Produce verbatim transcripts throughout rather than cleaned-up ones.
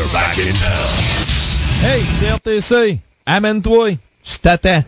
back in town. Hey, C R T C, amène-toi, je t'attends.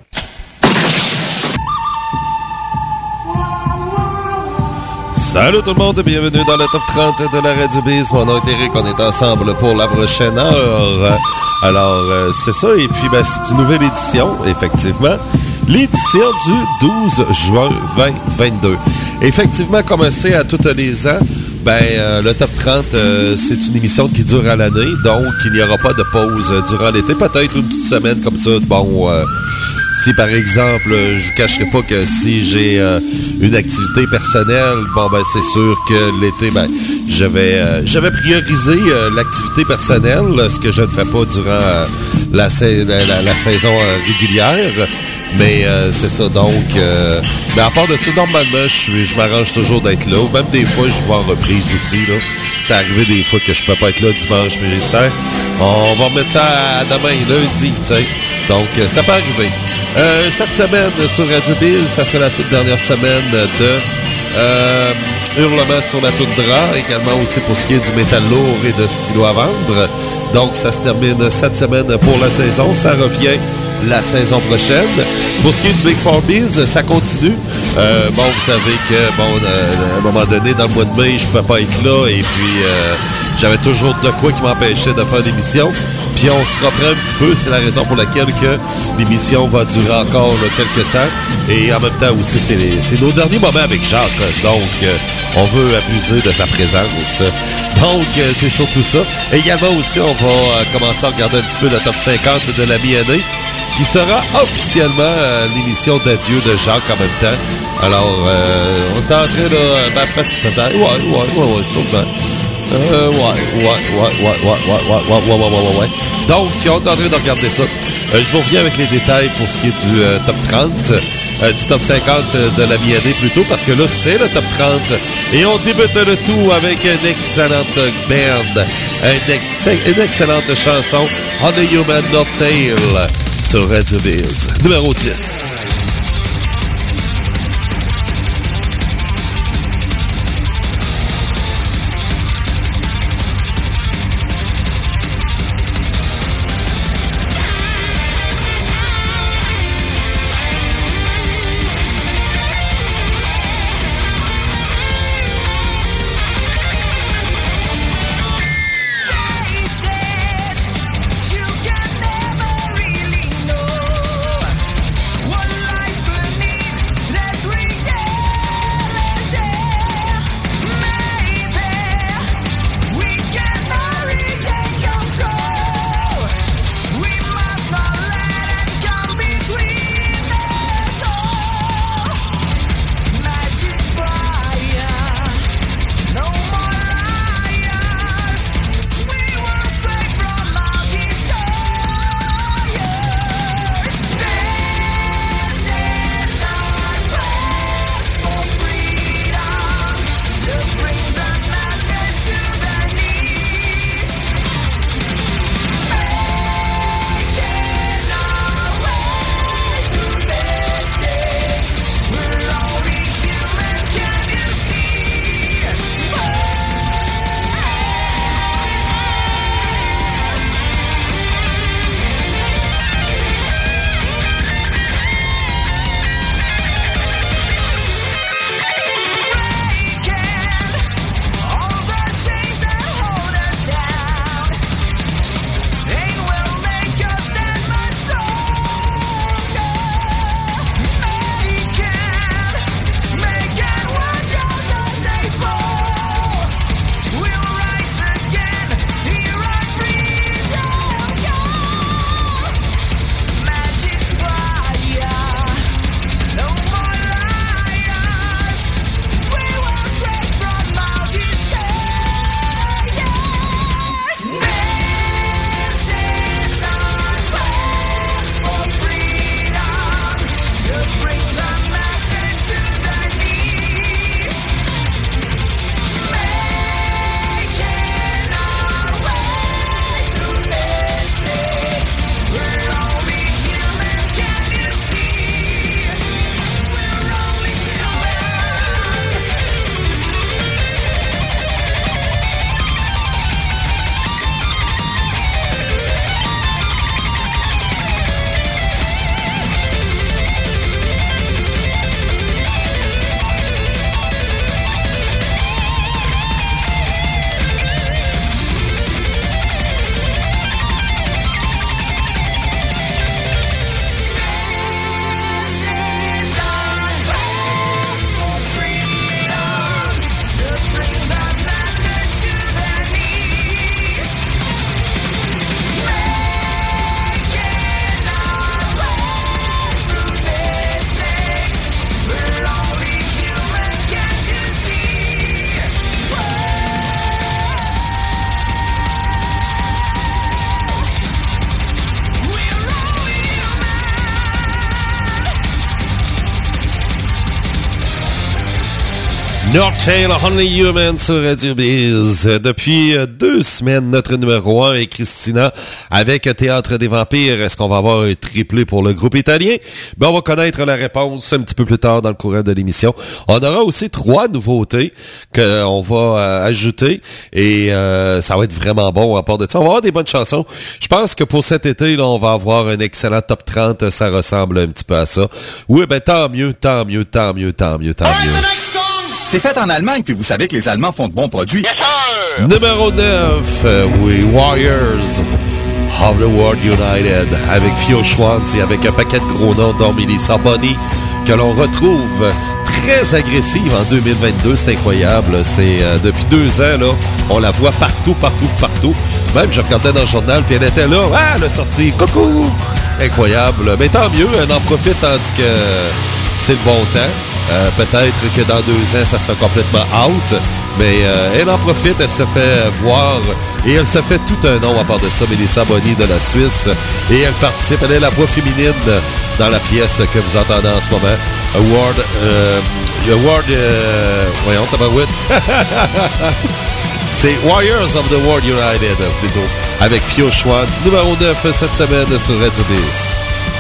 Salut tout le monde, bienvenue dans le top trente de la Radio Biz. Mon nom est Eric, on est ensemble pour la prochaine heure. Alors, euh, c'est ça, et puis ben, c'est une nouvelle édition, effectivement. L'édition du douze juin vingt vingt-deux. Effectivement, comme c'est à tous les ans, ben euh, le top trente, euh, c'est une émission qui dure à l'année, donc il n'y aura pas de pause durant l'été. Peut-être une petite semaine comme ça, bon... Euh, Si, par exemple, je vous cacherai pas que si j'ai euh, une activité personnelle, bon, ben, c'est sûr que l'été, ben, je vais, euh, je vais prioriser euh, l'activité personnelle, ce que je ne fais pas durant euh, la, la, la, la saison euh, régulière. Mais euh, c'est ça, donc... Euh, mais à part de ça, normalement, je, je m'arrange toujours d'être là. Ou même des fois, je vais en reprise aussi, là. C'est arrivé des fois que je peux pas être là dimanche, mais j'espère. On va remettre ça à demain, lundi, tu sais. Donc, euh, ça peut arriver. Euh, cette semaine, sur Radio Biz, ça sera la toute dernière semaine de euh, Hurlement sur la toundra, également aussi pour ce qui est du métal lourd et de stylo à vendre. Donc, ça se termine cette semaine pour la saison. Ça revient la saison prochaine. Pour ce qui est du Big Four Biz, ça continue. Euh, bon, vous savez que, bon, euh, à un moment donné, dans le mois de mai, je ne pouvais pas être là et puis euh, j'avais toujours de quoi qui m'empêchait de faire l'émission. Puis on se reprend un petit peu, c'est la raison pour laquelle que l'émission va durer encore là, quelques temps. Et en même temps aussi, c'est, les, c'est nos derniers moments avec Jacques. Donc, euh, on veut abuser de sa présence. Donc, euh, c'est surtout ça. Également aussi, on va euh, commencer à regarder un petit peu le top cinquante de la mi-année, qui sera officiellement euh, l'émission d'adieu de Jacques en même temps. Alors, euh, on est en train de... Ben, peut-être, ouais, ouais, ouais, ouais, sûrement. Euh, ouais, ouais, ouais, ouais, ouais, ouais, ouais, ouais, ouais, ouais, ouais, ouais. Donc, on est en train de regarder ça. Euh, je vous reviens avec les détails pour ce qui est du euh, top trente, euh, du top cinquante de la mi-année plutôt, parce que là, c'est le top trente. Et on débute le tout avec une excellente band, une, ex- une excellente chanson, On the Human Not Tale, sur Radio Biz, numéro dix. You can never really know. Northtail, Only Human sur Radio Biz. Depuis deux semaines, notre numéro un est Christina avec Théâtre des Vampires. Est-ce qu'on va avoir un triplé pour le groupe italien? Ben, on va connaître la réponse un petit peu plus tard dans le courant de l'émission. On aura aussi trois nouveautés qu'on va euh, ajouter et euh, ça va être vraiment bon à part de ça. On va avoir des bonnes chansons. Je pense que pour cet été, là, on va avoir un excellent top trente. Ça ressemble un petit peu à ça. Oui, ben tant mieux, tant mieux, tant mieux, tant mieux, tant mieux. C'est fait en Allemagne, puis vous savez que les Allemands font de bons produits. Yes, numéro neuf, euh, oui, Warriors of the World United, avec Fio Schwanz et avec un paquet de gros noms, dont Melissa Bonny, que l'on retrouve très agressive en deux mille vingt-deux. C'est incroyable. C'est euh, depuis deux ans, là, on la voit partout, partout, partout. Même, je regardais dans le journal, puis elle était là. Ah, elle a sorti. Coucou! Incroyable. Mais tant mieux, elle en profite tandis que c'est le bon temps. Euh, peut-être que dans deux ans, ça sera complètement out. Mais euh, elle en profite, elle se fait voir. Et elle se fait tout un nom à part de ça, Melissa Bonny de la Suisse. Et elle participe, elle est la voix féminine dans la pièce que vous entendez en ce moment. Award, euh, Award, euh, voyons, tabarouette. C'est Warriors of the World United, plutôt, avec Fio Schwanz, numéro neuf cette semaine sur Radio Biz.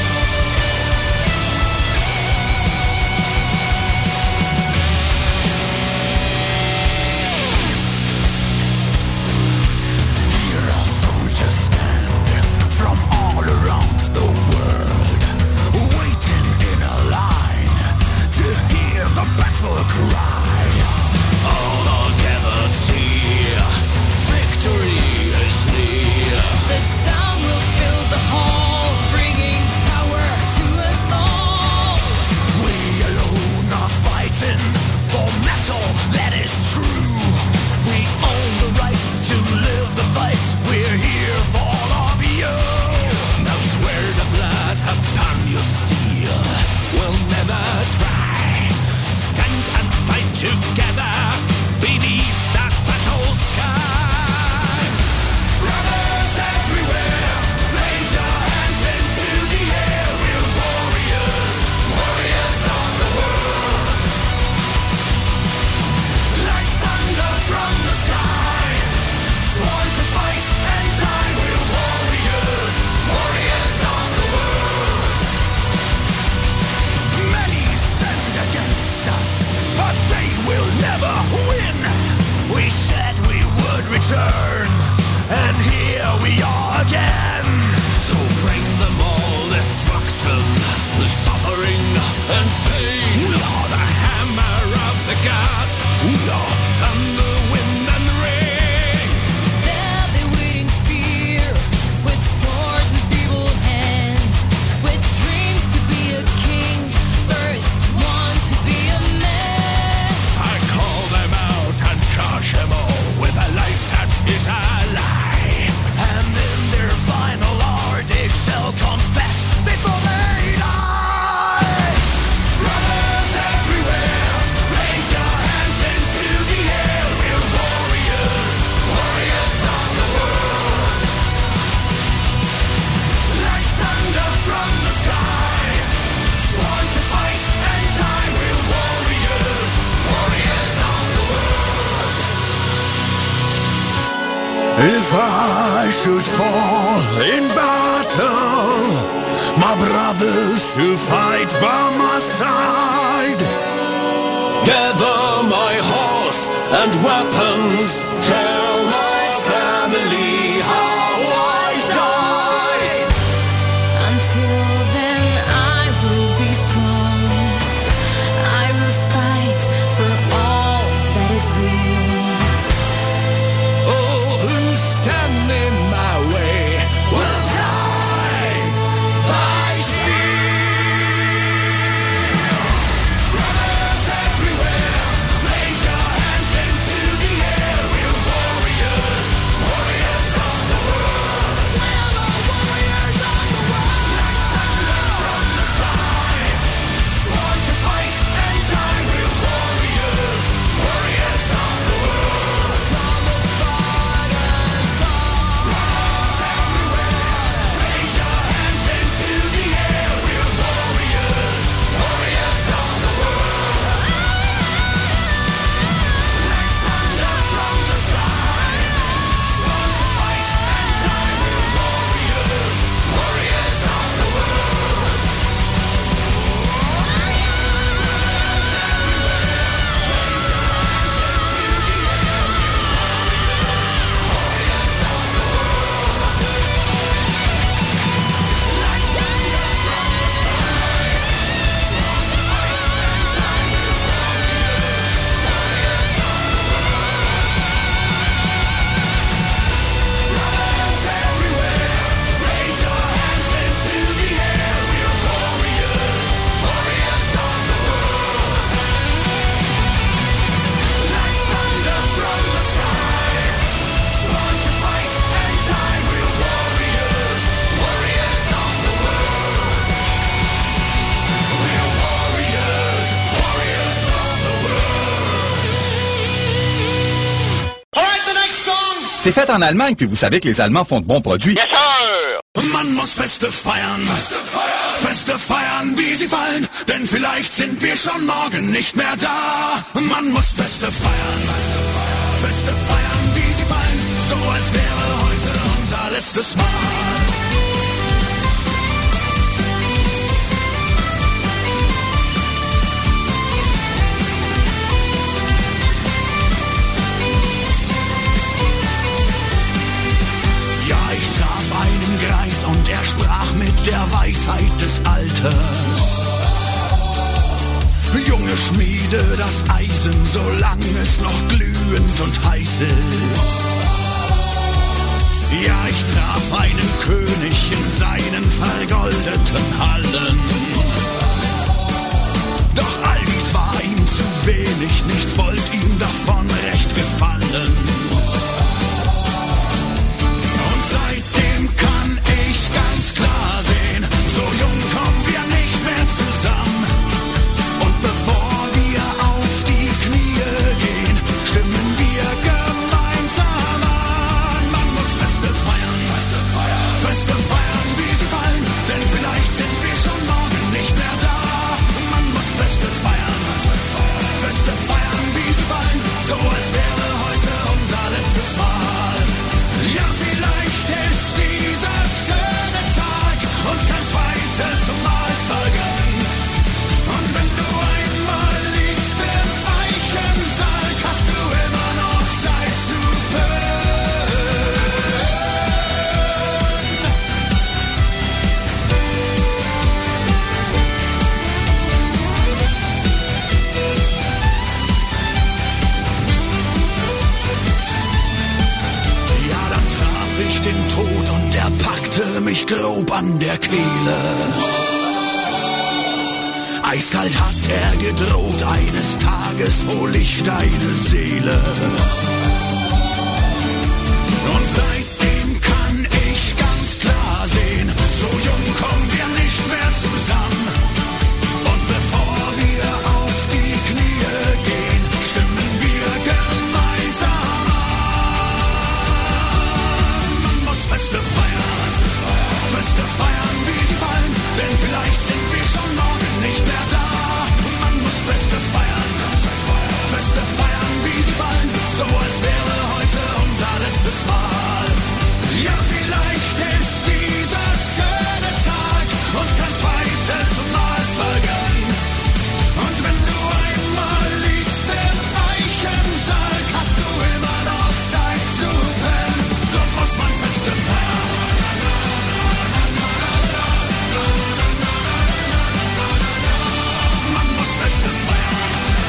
If I should fall in battle, my brothers should fight by my side. Gather my horse and weapons, tell my family how I died. Until then I will be strong. I will fight for all that is real. Stand in my way, will die by steel. Brothers everywhere, raise your hands into the air. We're warriors, C'est fait en Allemagne, puis vous savez que les Allemands font de bons produits. Yes, sir! Man muss Feste feiern, Feste feiern, Feste feiern, wie sie fallen, denn vielleicht sind wir schon morgen nicht mehr da. Man muss Feste feiern, Feste feiern, Feste feiern, wie sie fallen, so als wäre heute unser letztes Mal. Und er sprach mit der Weisheit des Alters. Junge, schmiede das Eisen, solange es noch glühend und heiß ist. Ja, ich traf einen König in seinen vergoldeten Hallen. Doch all dies war ihm zu wenig, nichts wollte ihm davon recht gefallen. Und seitdem kann ich ganz klar sehen, so jung kommen wir nicht mehr zusammen. Und bevor wir auf die Knie gehen, stimmen wir gemeinsam an. Man muss Feste feiern, Feste feiern, Feste feiern, wie sie fallen, denn vielleicht sind wir schon morgen nicht mehr da. Man muss Feste feiern, Feste feiern, Feste feiern, wie sie fallen, so als wäre heute unser letztes Mal. Ja, vielleicht ist dieser schöne Tag uns kein zweites Mal vergönnt. Und wenn du einmal liegst im Eichensarg, hast du immer noch Zeit zu pennen. Ja, dann traf ich den Tod und er packte mich grob an der Kehle. Eiskalt hat er gedroht, eines Tages hol ich deine Seele. Und seitdem kann ich ganz klar sehen, so jung kommen wir nicht mehr zusammen. Und bevor wir auf die Knie gehen, stimmen wir gemeinsam an. Man muss Feste feiern, Feste feiern, wie sie fallen, denn vielleicht sind wir schon morgen nicht mehr da. Man muss Feste feiern, Feste feiern, wie sie fallen, so als wäre heute unser letztes Mal. Ja, vielleicht ist dieser schöne Tag uns kein zweites Mal vergönnt. Und wenn du einmal liegst im Eichensarg, hast du immer noch Zeit zu pennen. So muss man Feste feiern. Man muss Feste feiern.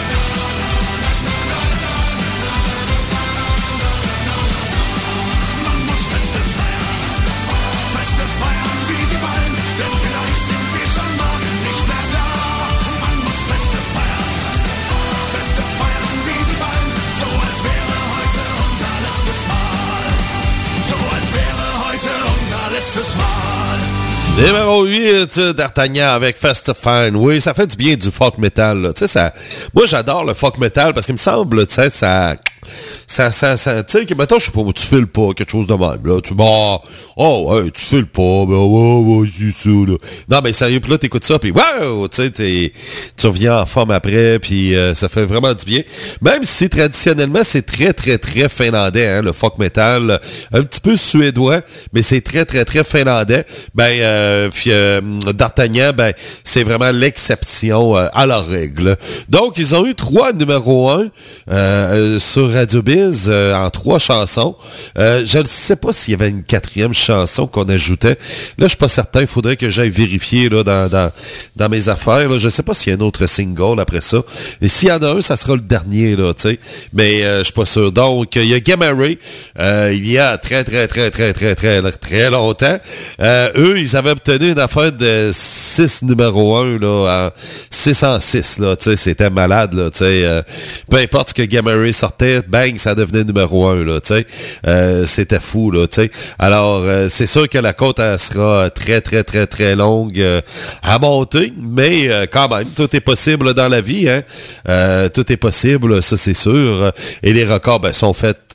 Man muss Feste feiern. Feste feiern, wie sie fallen, denn vielleicht sind wir schon morgen nicht mehr da. Man muss Feste feiern. Feste feiern, wie sie fallen, so als wäre heute unser letztes Mal. So als wäre heute unser letztes Mal. Numéro huit, D'Artagnan avec Feste Fine. Oui, ça fait du bien du folk metal, là. Tu sais, ça... Moi, j'adore le folk metal parce qu'il me semble, tu sais, ça... Ça, ça, ça, tu sais, que, mettons, je sais pas, tu files pas, quelque chose de même, là. Tu, bah, oh, ouais, tu files pas, ben, ouais, ouais, c'est ça, là. Non, mais sérieux, pis là, t'écoutes ça, pis wow, tu sais, t'es, tu reviens en forme après, pis euh, ça fait vraiment du bien. Même si, traditionnellement, c'est très, très, très finlandais, hein, le folk metal. Un petit peu suédois, mais c'est très, très, très finlandais. Ben, euh, pis, euh, D'Artagnan, ben, c'est vraiment l'exception euh, à la règle. Donc, ils ont eu trois numéros un euh, sur Radio Biz euh, en trois chansons. Euh, je ne sais pas s'il y avait une quatrième chanson qu'on ajoutait. Là, je suis pas certain. Il faudrait que j'aille vérifier là, dans, dans, dans mes affaires. Là. Je ne sais pas s'il y a un autre single après ça. Et s'il y en a un, ça sera le dernier. Là, tu sais. Mais euh, je suis pas sûr. Donc, il y a Gamma Ray. Euh, il y a très, très, très, très, très, très, très, très longtemps. Euh, eux, ils avaient obtenu une affaire de six numéro un, là, en six en six, là. Tu sais, c'était malade, là. Tu sais, euh, peu importe ce que Gamma Ray sortait, bang, ça devenait numéro un, là, tu sais. Euh, c'était fou, là, tu sais. Alors, euh, c'est sûr que la côte, elle sera très, très, très, très longue euh, à monter, mais euh, quand même, tout est possible dans la vie, hein. Euh, tout est possible, ça, c'est sûr. Et les records, ben, sont faits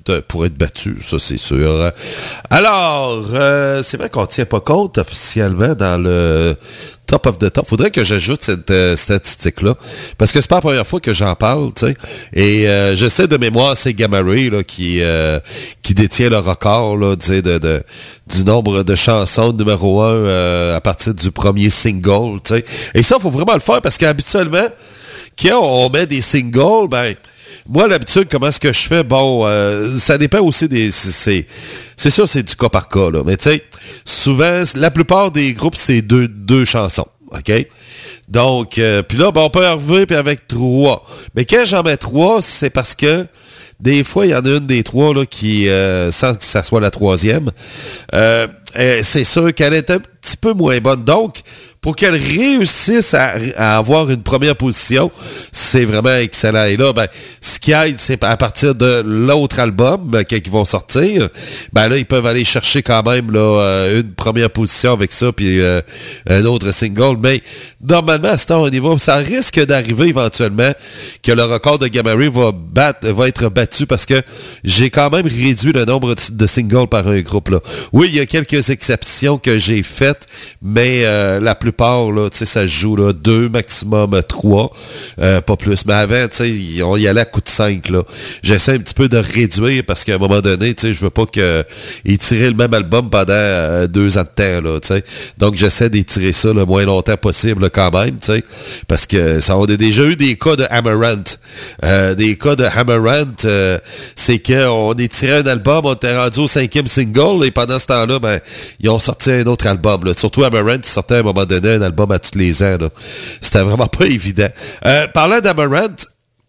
euh, pour être battu, ça c'est sûr. Alors, euh, c'est vrai qu'on ne tient pas compte officiellement dans le top of the top. Faudrait que j'ajoute cette euh, statistique-là, parce que c'est pas la première fois que j'en parle, tu sais. Et euh, je sais de mémoire, c'est Gamma Ray là, qui euh, qui détient le record là, tu sais, de, de du nombre de chansons numéro un euh, à partir du premier single, tu sais. Et ça, il faut vraiment le faire, parce qu'habituellement, quand on met des singles, ben moi, l'habitude, comment est-ce que je fais? Bon, euh, ça dépend aussi des... C'est, c'est sûr, c'est du cas par cas, là. Mais tu sais, souvent, la plupart des groupes, c'est deux, deux chansons, OK? Donc, euh, puis là, ben, on peut arriver puis avec trois. Mais quand j'en mets trois, c'est parce que des fois, il y en a une des trois là, qui, euh, sans que ça soit la troisième, euh, c'est sûr qu'elle est un petit peu moins bonne. Donc, pour qu'elle réussisse à, à avoir une première position, c'est vraiment excellent. Et là, ben, ce qui aide, c'est à partir de l'autre album, ben, quand ils vont sortir, ben là, ils peuvent aller chercher quand même là, euh, une première position avec ça, puis euh, un autre single. Mais normalement, à ce temps, on y va. Ça risque d'arriver éventuellement que le record de Gamma Ray va, battre, va être battu, parce que j'ai quand même réduit le nombre de singles par un groupe. Là. Oui, il y a quelques exceptions que j'ai faites, mais euh, la plupart part, là, tu sais, ça se joue, là, deux, maximum trois, euh, pas plus. Mais avant, tu sais, on y allait à coup de cinq, là. J'essaie un petit peu de réduire, parce qu'à un moment donné, tu sais, je veux pas qu'ils tirent le même album pendant euh, deux ans de temps, là, tu sais. Donc, j'essaie d'étirer ça le moins longtemps possible, là, quand même, tu sais, parce que ça, on a déjà eu des cas de Amaranth. Euh, des cas de Amaranth, euh, c'est qu'on étirait un album, on était rendu au cinquième single, et pendant ce temps-là, ben, ils ont sorti un autre album, là. Surtout Amaranth, ils sortaient à un moment donné un album à tous les ans, là. C'était vraiment pas évident. Euh, parlant d'Amaranth,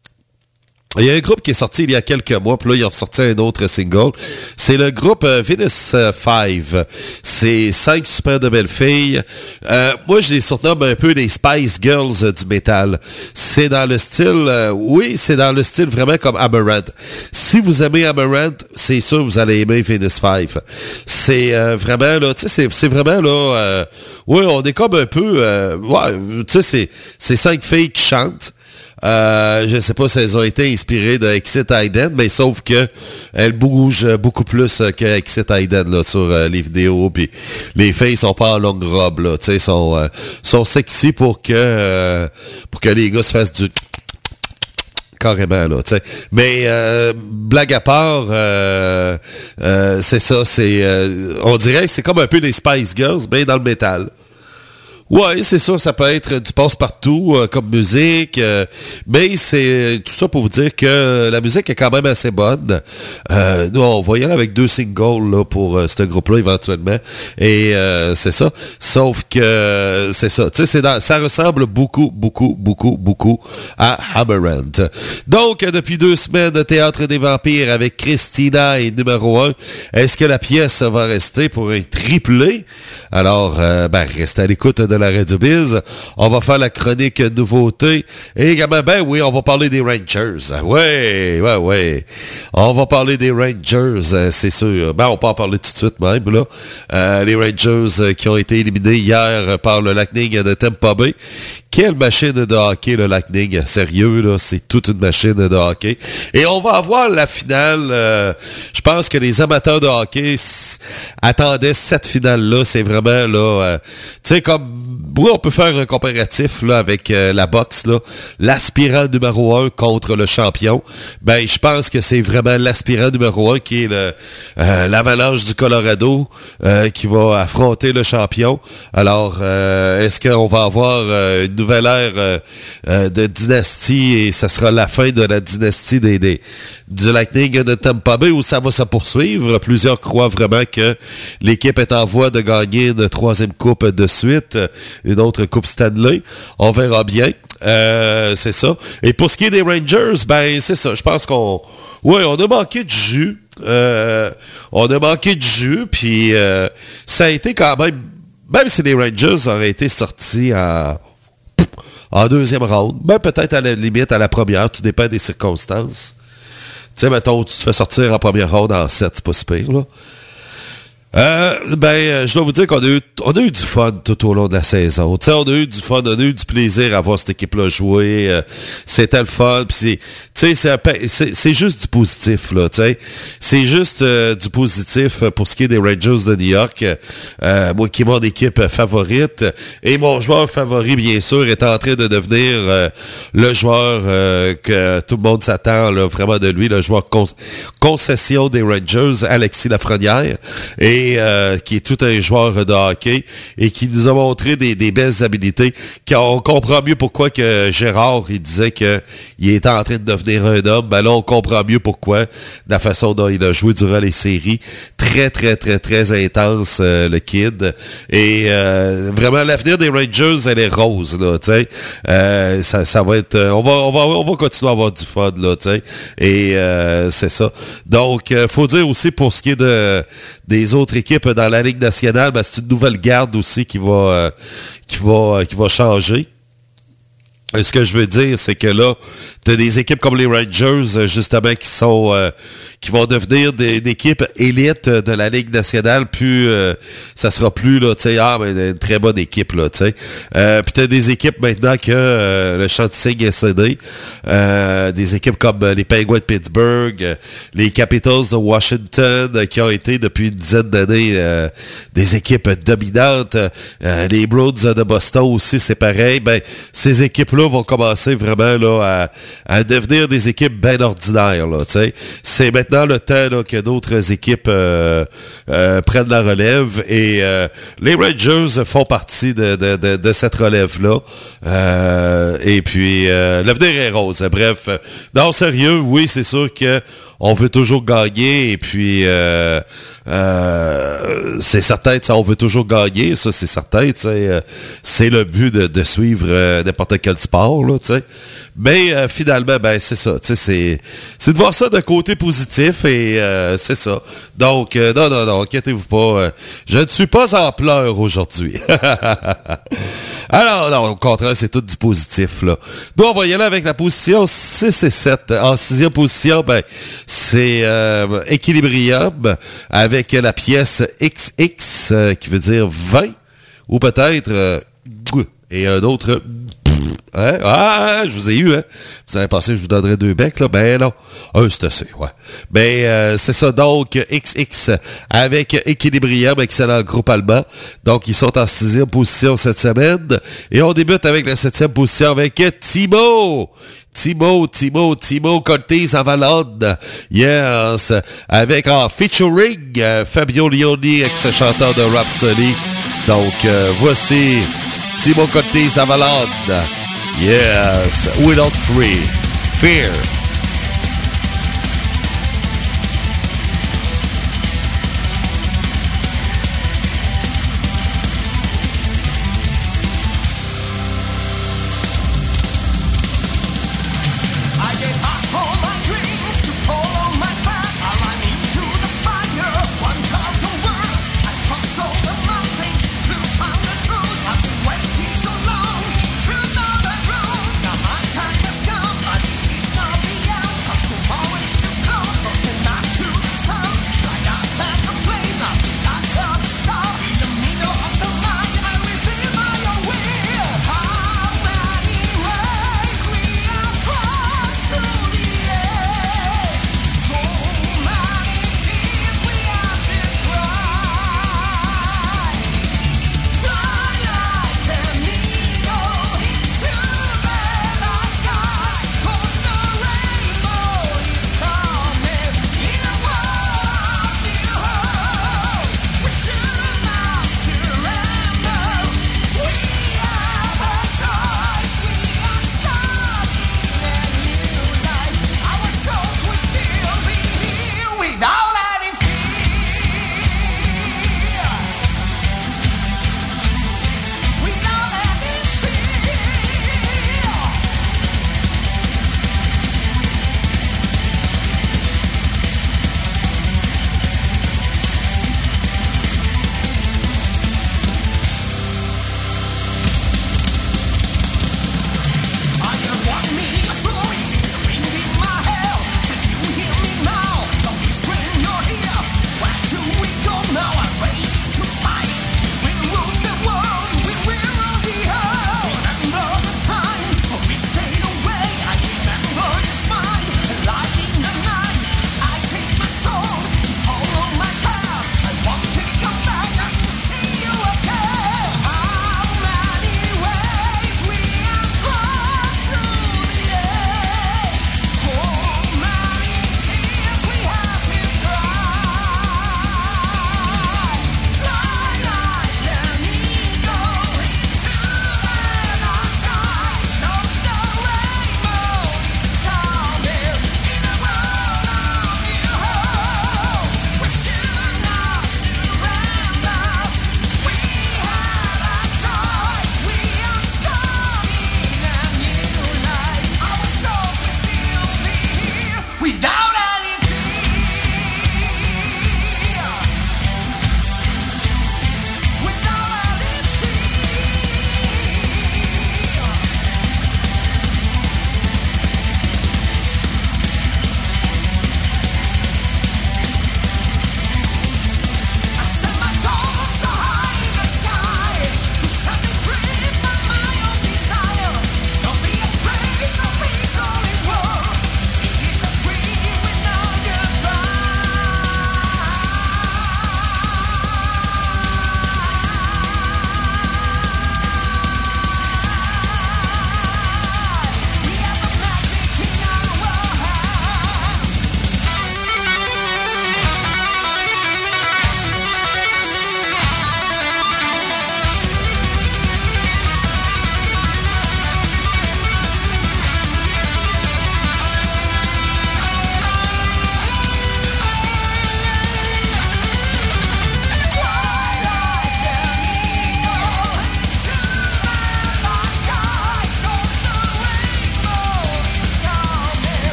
il y a un groupe qui est sorti il y a quelques mois, puis là, ils ont sorti un autre single. C'est le groupe euh, Venus Five. C'est cinq super de belles filles. Euh, moi, je les surnomme un peu les Spice Girls euh, du métal. C'est dans le style... Euh, oui, c'est dans le style vraiment comme Amaranth. Si vous aimez Amaranth, c'est sûr vous allez aimer Venus Five. C'est euh, vraiment, là, tu sais, c'est, c'est vraiment, là... Euh, oui, on est comme un peu... Euh, ouais, tu sais, c'est, c'est cinq filles qui chantent. Euh, je sais pas si elles ont été inspirées de Exit Iden, mais sauf que elles bougent beaucoup plus que Exit Iden là, sur euh, les vidéos, puis les filles sont pas en longue robe, là, tu sais, sont, euh, sont sexy pour que euh, pour que les gars se fassent du carrément, là, tu sais. Mais, euh, blague à part, euh, euh, c'est ça, c'est, euh, on dirait que c'est comme un peu les Spice Girls, mais dans le métal. Ouais, c'est ça, ça peut être du passe-partout euh, comme musique, euh, mais c'est tout ça pour vous dire que la musique est quand même assez bonne. Euh, nous, on va y aller avec deux singles là, pour euh, ce groupe-là éventuellement, et euh, c'est ça. Sauf que c'est ça, tu sais, c'est dans, ça ressemble beaucoup, beaucoup, beaucoup, beaucoup à Amaranth. Donc, depuis deux semaines, Théâtre des Vampires avec Christina et numéro un. Est-ce que la pièce va rester pour un triplé? Alors, euh, ben, restez à l'écoute de la Radio Biz. On va faire la chronique nouveauté. Et également, ben oui, on va parler des Rangers. Ouais, ouais, ouais. On va parler des Rangers, c'est sûr. Ben, on peut en parler tout de suite même, là. Euh, les Rangers euh, qui ont été éliminés hier par le Lightning de Tampa Bay. Quelle machine de hockey, le Lightning. Sérieux, là, c'est toute une machine de hockey. Et on va avoir la finale. Euh, je pense que les amateurs de hockey s- attendaient cette finale-là. C'est vraiment, là, euh, tu sais, comme, oui, on peut faire un comparatif, là, avec euh, la boxe, là. L'aspirant numéro un contre le champion. Ben, je pense que c'est vraiment l'aspirant numéro un qui est le, euh, l'Avalanche du Colorado, euh, qui va affronter le champion. Alors, euh, est-ce qu'on va avoir euh, une nouvelle ère euh, euh, de dynastie, et ça sera la fin de la dynastie des, des du Lightning de Tampa Bay, où ça va se poursuivre? Plusieurs croient vraiment que l'équipe est en voie de gagner une troisième coupe de suite, une autre coupe Stanley. On verra bien. Euh, c'est ça. Et pour ce qui est des Rangers, ben c'est ça. Je pense qu'on... Oui, on a manqué de jus. Euh, on a manqué de jus, puis euh, ça a été quand même... Même si les Rangers auraient été sortis en... en deuxième round, ben peut-être à la limite à la première, tout dépend des circonstances. Tu sais, mettons, tu te fais sortir en première ronde en sept, c'est pas si pire, là. Euh, ben, je dois vous dire qu'on a eu, on a eu du fun tout au long de la saison. T'sais, on a eu du fun, on a eu du plaisir à voir cette équipe-là jouer. Euh, c'était le fun. Puis c'est, tu sais, c'est, c'est, c'est juste du positif, là. T'sais. C'est juste euh, du positif pour ce qui est des Rangers de New York. Euh, moi, qui est mon équipe favorite. Et mon joueur favori, bien sûr, est en train de devenir euh, le joueur euh, que tout le monde s'attend, là, vraiment de lui, le joueur con- concession des Rangers, Alexis Lafrenière. Et Euh, qui est tout un joueur de hockey et qui nous a montré des, des belles habilités. On comprend mieux pourquoi que Gérard, il disait qu'il était en train de devenir un homme. Ben là, on comprend mieux pourquoi, la façon dont il a joué durant les séries. Très, très, très, très intense, euh, le kid. Et euh, vraiment, l'avenir des Rangers, elle est rose, là, tu sais. Euh, ça, ça va être... On va, on va, on va continuer à avoir du fun, là, tu sais. Et euh, c'est ça. Donc, euh, faut dire aussi, pour ce qui est de des autres équipes dans la Ligue nationale, ben, c'est une nouvelle garde aussi qui va, euh, qui va, euh, qui va changer. Et ce que je veux dire, c'est que là, tu as des équipes comme les Rangers, justement, qui sont euh, qui vont devenir des, des équipes élites de la Ligue nationale, puis euh, ça sera plus, là, tu sais, ah, ben, une très bonne équipe, là, tu sais. Euh, puis tu as des équipes maintenant que euh, le Chantilly est cédé, euh, des équipes comme euh, les Penguins de Pittsburgh, euh, les Capitals de Washington, euh, qui ont été depuis une dizaine d'années euh, des équipes dominantes, euh, les Bruins de Boston aussi, c'est pareil. Ben, ces équipes-là vont commencer vraiment là à, à devenir des équipes bien ordinaires, là, tu sais. C'est maintenant le temps là, que d'autres équipes euh, euh, prennent la relève et euh, les Rangers font partie de, de, de, de cette relève-là. Euh, et puis, euh, l'avenir est rose. Bref, non, sérieux, oui, c'est sûr que on veut toujours gagner et puis euh, euh, c'est certain, on veut toujours gagner, ça c'est certain, euh, c'est le but de, de suivre euh, n'importe quel sport, là, tu sais. Mais euh, finalement, ben c'est ça, tu sais, c'est, c'est de voir ça d'un côté positif et euh, c'est ça. Donc, euh, non, non, non, inquiétez-vous pas, euh, je ne suis pas en pleurs aujourd'hui. Alors, non, au contraire, c'est tout du positif, là. Nous, on va y aller avec la position six et sept. En sixième position, ben, c'est euh, Equilibrium avec la pièce X X, euh, qui veut dire vingt, ou peut-être, euh, et un autre... Hein? Ah, je vous ai eu, hein? Vous avez pensé que je vous donnerais deux becs, là? Ben non. Un, c'est assez, ouais. Ben, euh, c'est ça, donc, X X avec Equilibrium, excellent groupe allemand. Donc, ils sont en sixième position cette semaine. Et on débute avec la septième position avec Thibaut. Thibaut, Thibaut, Thibaut Cortez Avalon. Yes. Avec en featuring euh, Fabio Lioni, ex-chanteur de Rhapsody. Donc, euh, voici Thibaut Cortez Avalon. Yes, Without Free, Fear. Now my time has come, this is not the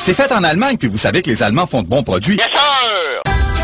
C'est fait en Allemagne, puis vous savez que les Allemands font de bons produits. Yes, sir!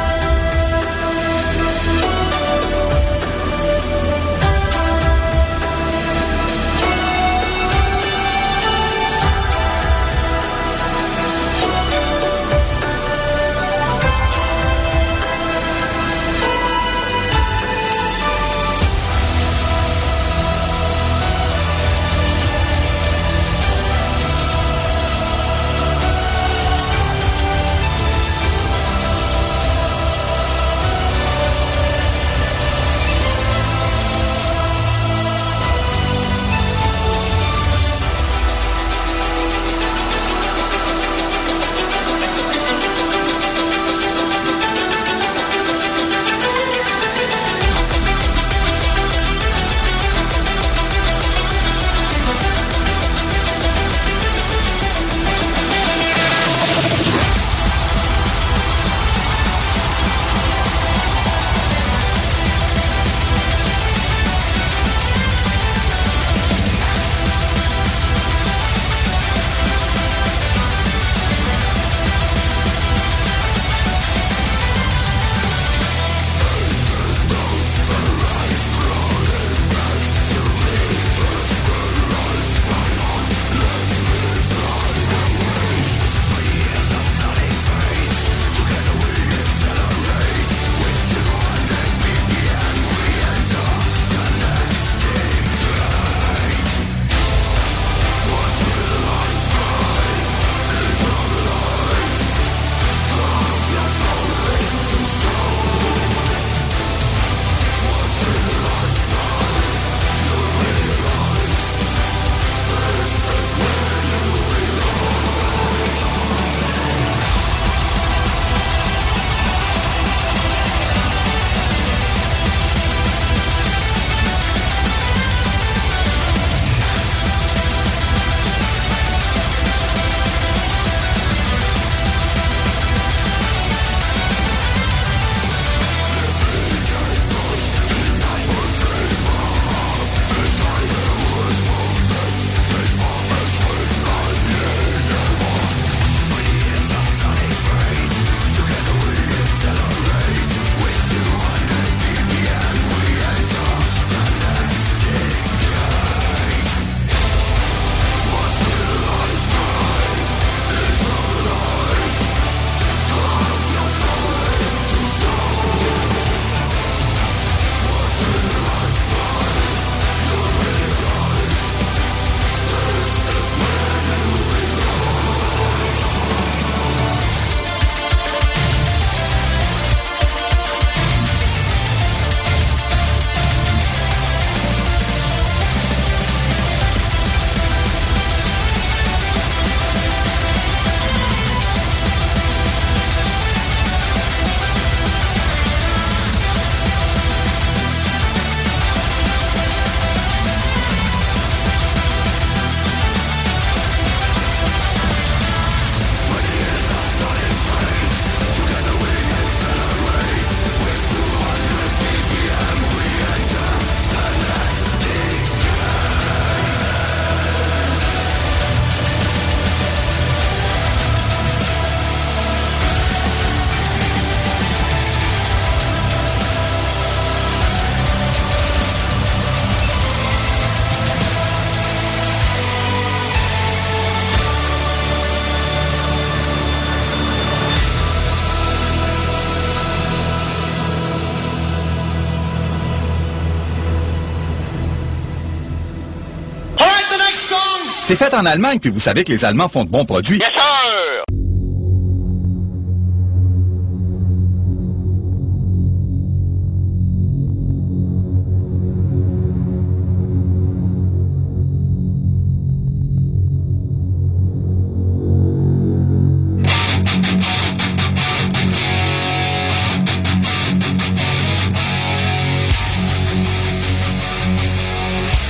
C'est fait en Allemagne, puis vous savez que les Allemands font de bons produits. Yes, sir!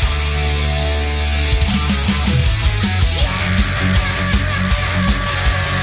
Yeah!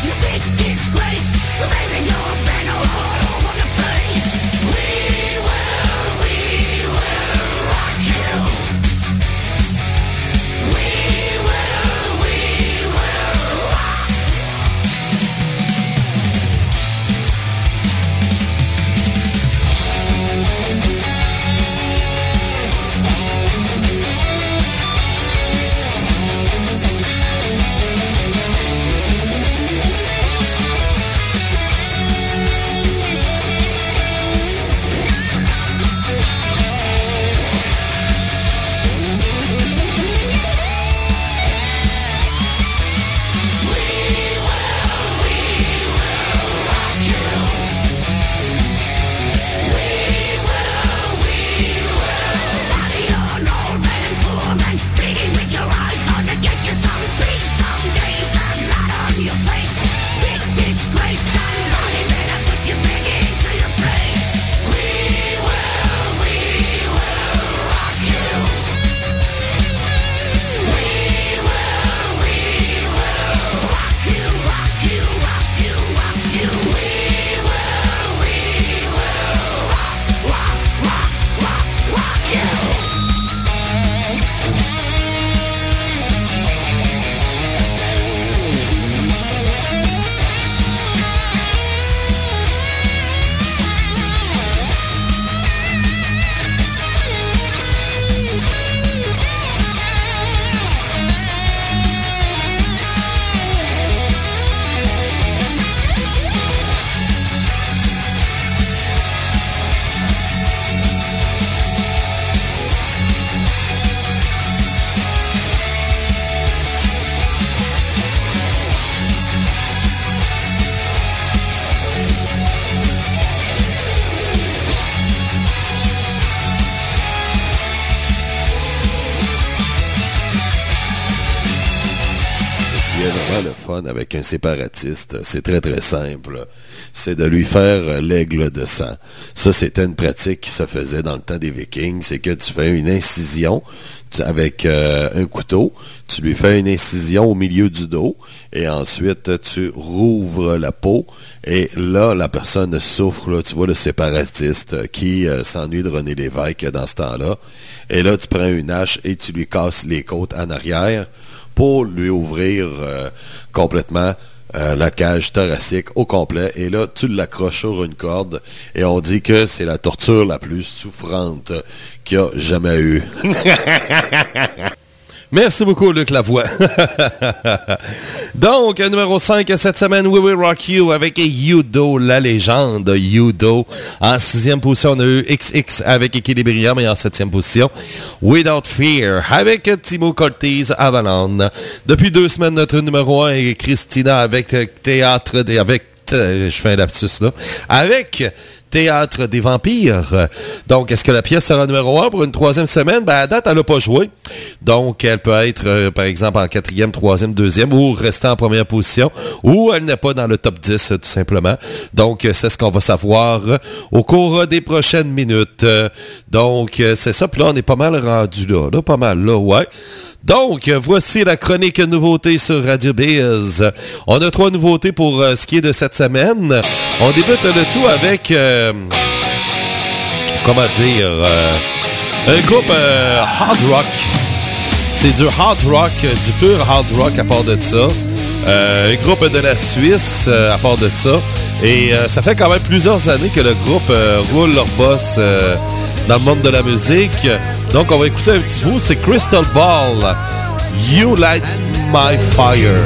Le fun avec un séparatiste, c'est très très simple. C'est de lui faire l'aigle de sang. Ça, c'était une pratique qui se faisait dans le temps des Vikings. C'est que tu fais une incision tu, avec euh, un couteau, tu lui fais une incision au milieu du dos et ensuite tu rouvres la peau et là, la personne souffre. Là, tu vois le séparatiste qui euh, s'ennuie de René Lévesque dans ce temps-là. Et là, tu prends une hache et tu lui casses les côtes en arrière pour lui ouvrir euh, complètement euh, la cage thoracique au complet. Et là, tu l'accroches sur une corde et on dit que c'est la torture la plus souffrante qu'il y a jamais eu. Merci beaucoup, Luc Lavoie. Donc, numéro cinq cette semaine, We Will Rock You avec Udo, la légende Udo. En sixième position, on a eu X X avec Equilibrium et en septième position, Without Fear avec Timo Cortez Avalon. Depuis deux semaines, notre numéro un est Christina avec Théâtre des... avec je fais un lapsus là. Avec Théâtre des Vampires. Donc, est-ce que la pièce sera numéro un pour une troisième semaine? Ben, à date, elle n'a pas joué. Donc, elle peut être, euh, par exemple, en quatrième, troisième, deuxième, ou rester en première position, ou elle n'est pas dans le top dix, tout simplement. Donc, c'est ce qu'on va savoir au cours des prochaines minutes. Donc, c'est ça. Puis là, on est pas mal rendu là. Là, pas mal là, ouais. Donc, voici la chronique nouveauté sur Radio Biz. On a trois nouveautés pour euh, ce qui est de cette semaine. On débute le tout avec, euh, comment dire, euh, un groupe euh, hard rock. C'est du hard rock, du pur hard rock à part de ça. Euh, un groupe de la Suisse euh, à part de ça. Et euh, ça fait quand même plusieurs années que le groupe euh, roule leur boss euh, dans le monde de la musique. Donc, on va écouter un petit bout. C'est Crystal Ball. You Light My Fire.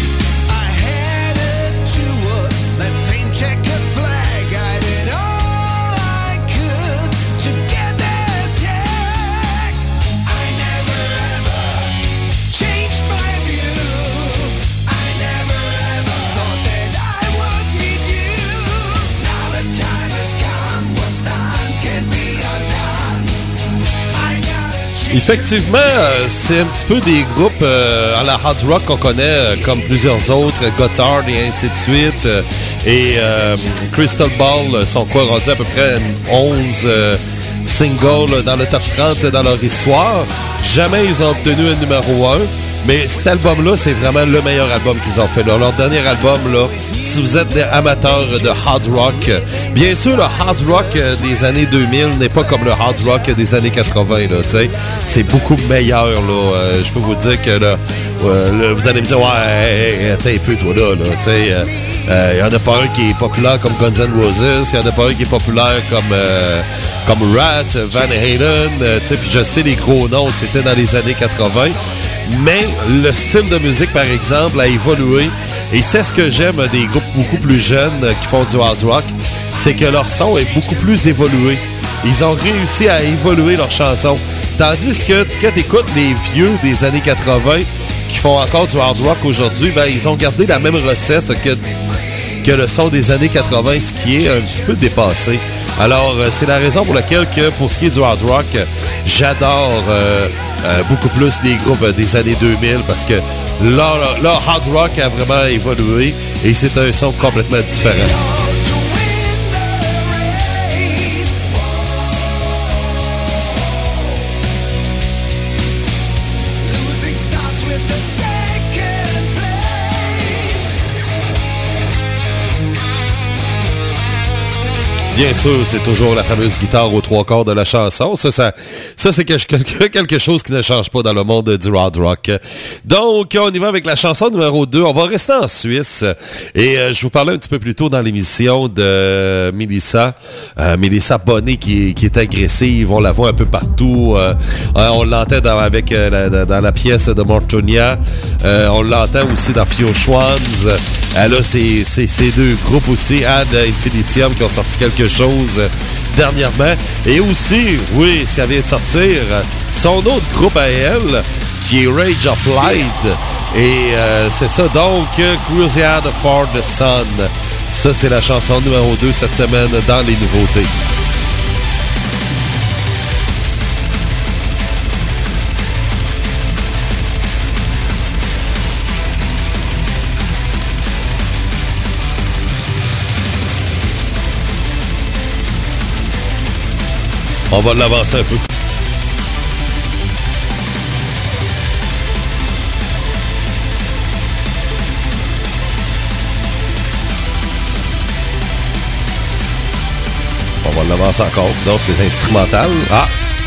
Effectivement, euh, c'est un petit peu des groupes euh, à la hard rock qu'on connaît euh, comme plusieurs autres, Gotthard et ainsi de suite. Euh, et euh, Crystal Ball sont quoi rendus à peu près onze euh, singles dans le top trente dans leur histoire. Jamais ils ont obtenu un numéro un. Mais cet album-là, c'est vraiment le meilleur album qu'ils ont fait. Là. Leur dernier album, là, si vous êtes des amateurs de hard rock, bien sûr, le hard rock des années deux mille n'est pas comme le hard rock des années quatre-vingts. Là, c'est beaucoup meilleur. Là. Euh, je peux vous dire que là, euh, là, vous allez me dire, ouais, hey, hey, attends un peu, toi, là. là il euh, euh, y en a pas un qui est populaire comme Guns N' Roses, il y en a pas un qui est populaire comme... Euh, comme Rat, Van Halen, euh, puis je sais les gros noms, c'était dans les années quatre-vingts. Mais le style de musique, par exemple, a évolué. Et c'est ce que j'aime des groupes beaucoup plus jeunes euh, qui font du hard rock, c'est que leur son est beaucoup plus évolué. Ils ont réussi à évoluer leurs chansons. Tandis que quand tu écoutes les vieux des années quatre-vingts qui font encore du hard rock aujourd'hui, ben, ils ont gardé la même recette que, que le son des années quatre-vingts, ce qui est un petit peu dépassé. Alors, euh, c'est la raison pour laquelle, que, pour ce qui est du hard rock, j'adore euh, euh, beaucoup plus les groupes des années deux mille parce que leur, leur hard rock a vraiment évolué et c'est un son complètement différent. Bien sûr, c'est toujours la fameuse guitare aux trois quarts de la chanson. Ça, ça, ça c'est quelque, quelque chose qui ne change pas dans le monde du hard rock. Donc, on y va avec la chanson numéro deux. On va rester en Suisse. Et euh, je vous parlais un petit peu plus tôt dans l'émission de Melissa. Euh, Melissa Bonnet qui, qui est agressive. On la voit un peu partout. Euh, on l'entend dans, avec, euh, la, dans la pièce de Mortonia. Euh, on l'entend aussi dans Fio Schwanz. Elle a ces, ces, ces deux groupes aussi, Ad Infinitium, qui ont sorti quelque chose dernièrement. Et aussi, oui, ce qu'elle vient de sortir, son autre groupe à elle, qui est Rage of Light. Et euh, c'est ça, donc, Crusade for the Sun. Ça, c'est la chanson numéro deux cette semaine dans les nouveautés. On va l'avancer un peu. On va l'avancer encore. Donc, c'est instrumental. Ah!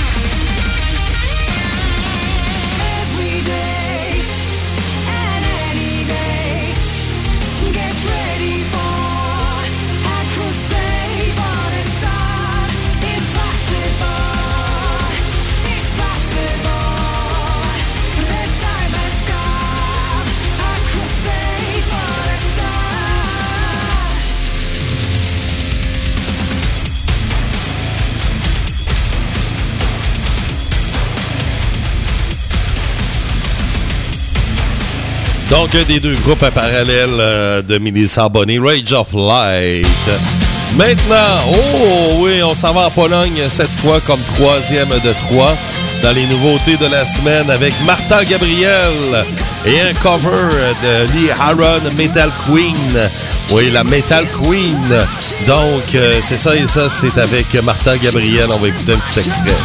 Donc, un des deux groupes à parallèle euh, de Melissa Bonnet, Rage of Light. Maintenant, oh oui, on s'en va en Pologne cette fois comme troisième de trois dans les nouveautés de la semaine avec Martha Gabriel et un cover de Lee Aaron, Metal Queen. Oui, la Metal Queen. Donc, euh, c'est ça et ça, c'est avec Martha Gabriel. On va écouter un petit extrait.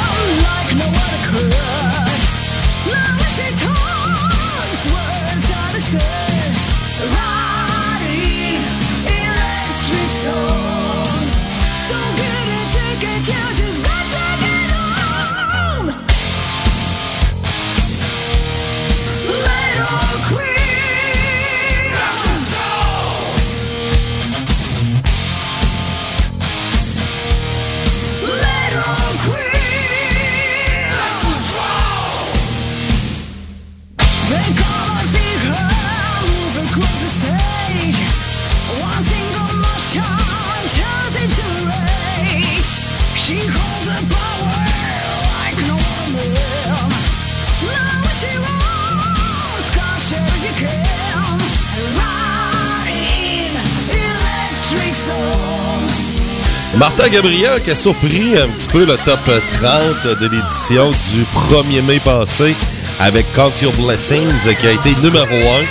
Martha Gabriel qui a surpris un petit peu le top trente de l'édition du premier mai passé avec Count Your Blessings qui a été numéro un.